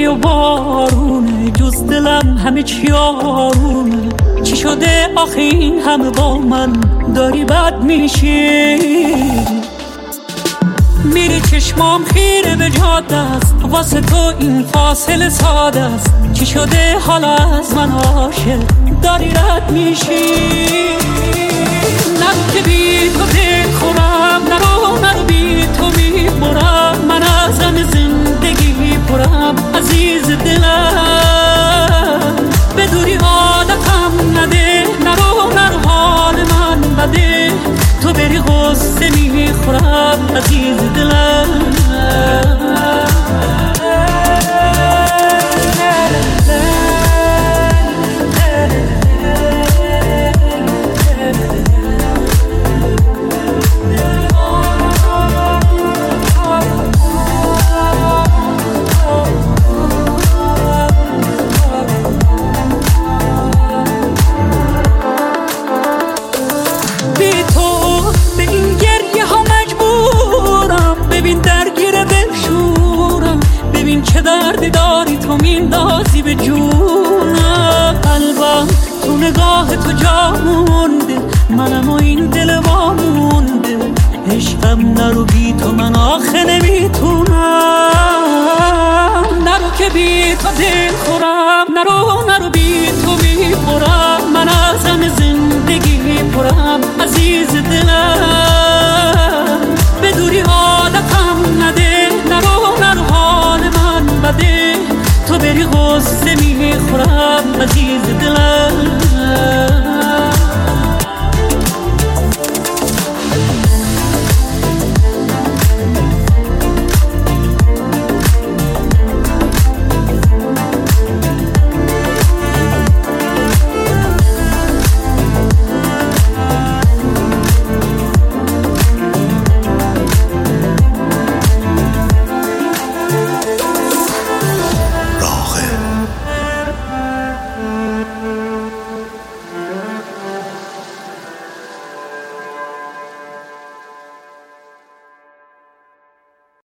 و بارونه، جز دلم همه چی آرومه. چی شده آخه این همه با من داری بد میشی؟ میری چشمام خیره به جاده است، واسه تو این فاصله ساده است. چی شده حالا از من عاشق داری رد میشی؟ نرو که بی تو دل خورم، نرو بی تو میبرم. من از غم زندگی پرم عزیز دلم، به دوری عادتم نده. نرو حال من بده، تو بری غصه میخورم عزیز دلم. چه دردی داری تو میندازی به جونم. قلبم تو نگاه تو جا مونده، منم و این دل وامونده. عشقم نرو بی تو من آخه نمیتونم. نرو که بی تو دل خورم، نرو بی